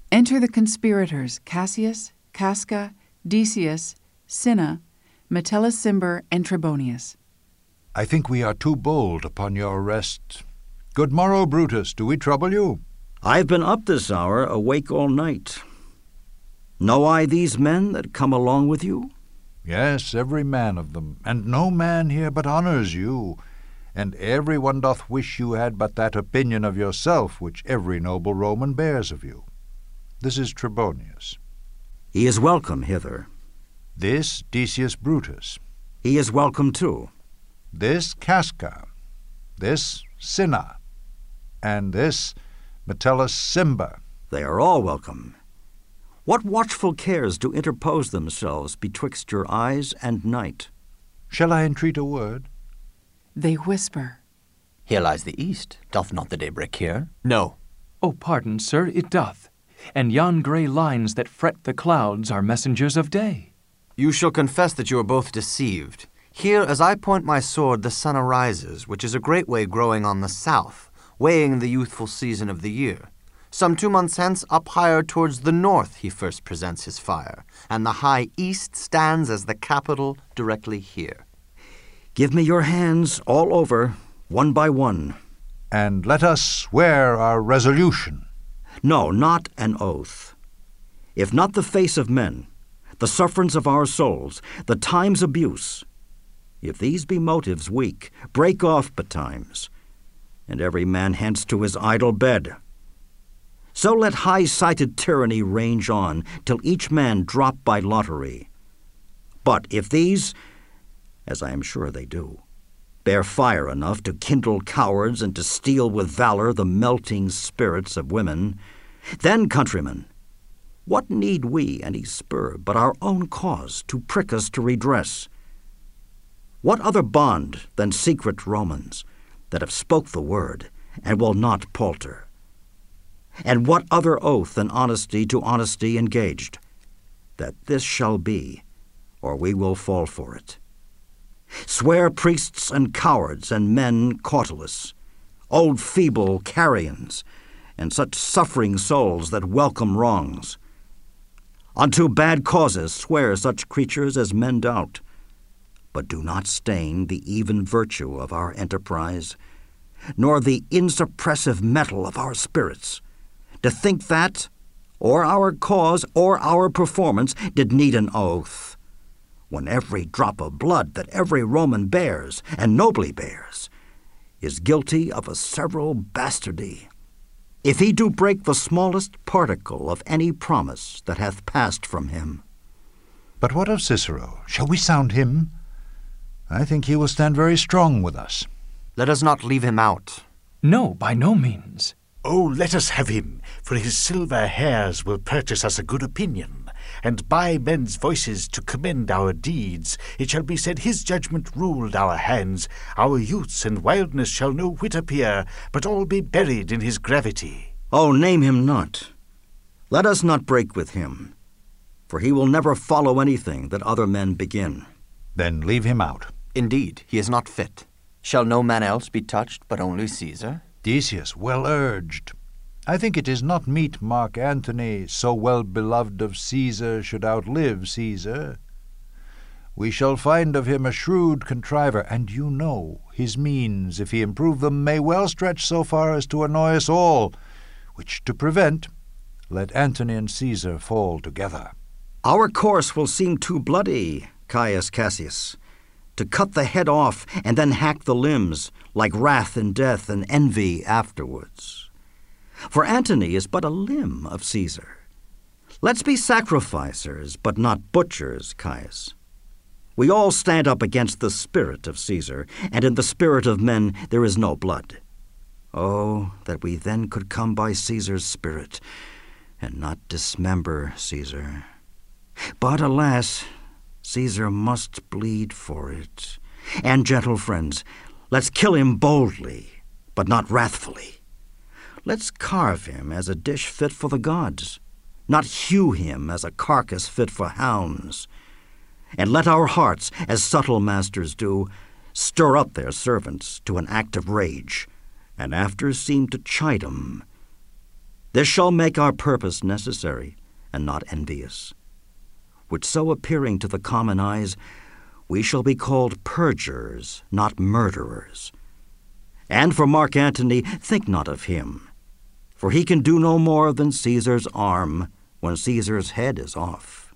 Enter the conspirators Cassius, Casca, Decius, Cinna, Metellus Cimber, and Trebonius. I think we are too bold upon your arrest. Good morrow, Brutus. Do we trouble you? I've been up this hour, awake all night. Know I these men that come along with you? Yes, every man of them, and no man here but honours you, and every one doth wish you had but that opinion of yourself which every noble Roman bears of you. This is Trebonius. He is welcome hither. This Decius Brutus. He is welcome too. This Casca. This Cinna. And this Metellus Cimber. They are all welcome. What watchful cares do interpose themselves betwixt your eyes and night? Shall I entreat a word? They whisper. Here lies the east. Doth not the daybreak here? No. Oh, pardon, sir, it doth. And yon grey lines that fret the clouds are messengers of day. You shall confess that you are both deceived. Here, as I point my sword, the sun arises, which is a great way growing on the south, weighing the youthful season of the year. Some 2 months hence, up higher towards the north he first presents his fire, and the high east stands as the capital directly here. Give me your hands all over, one by one. And let us swear our resolution. No, not an oath. If not the face of men, the sufferance of our souls, the time's abuse, if these be motives weak, break off betimes, and every man hence to his idle bed. So let high-sighted tyranny range on, till each man drop by lottery. But if these, as I am sure they do, bear fire enough to kindle cowards and to steal with valor the melting spirits of women, then, countrymen, what need we any spur but our own cause to prick us to redress? What other bond than secret Romans that have spoke the word and will not palter? And what other oath than honesty to honesty engaged, that this shall be, or we will fall for it? Swear priests and cowards and men cautelous, old feeble carrions, and such suffering souls that welcome wrongs. Unto bad causes swear such creatures as men doubt, but do not stain the even virtue of our enterprise, nor the insuppressive metal of our spirits, to think that, or our cause, or our performance did need an oath, when every drop of blood that every Roman bears, and nobly bears, is guilty of a several bastardy, if he do break the smallest particle of any promise that hath passed from him. But what of Cicero? Shall we sound him? I think he will stand very strong with us. Let us not leave him out. No, by no means. Oh, let us have him, for his silver hairs will purchase us a good opinion, and by men's voices to commend our deeds, it shall be said his judgment ruled our hands, our youths and wildness shall no whit appear, but all be buried in his gravity. Oh, name him not. Let us not break with him, for he will never follow anything that other men begin. Then leave him out. Indeed, he is not fit. Shall no man else be touched but only Caesar? Decius, well urged. I think it is not meet Mark Antony, so well beloved of Caesar, should outlive Caesar. We shall find of him a shrewd contriver, and you know his means, if he improve them, may well stretch so far as to annoy us all, which to prevent, let Antony and Caesar fall together. Our course will seem too bloody, Caius Cassius, to cut the head off and then hack the limbs, like wrath and death and envy afterwards. For Antony is but a limb of Caesar. Let's be sacrificers, but not butchers, Caius. We all stand up against the spirit of Caesar, and in the spirit of men there is no blood. Oh, that we then could come by Caesar's spirit, and not dismember Caesar. But alas, Caesar must bleed for it. And, gentle friends, let's kill him boldly, but not wrathfully. Let's carve him as a dish fit for the gods, not hew him as a carcass fit for hounds. And let our hearts, as subtle masters do, stir up their servants to an act of rage, and after seem to chide 'em. This shall make our purpose necessary, and not envious, which so appearing to the common eyes, we shall be called perjurers, not murderers. And for Mark Antony, think not of him, for he can do no more than Caesar's arm when Caesar's head is off.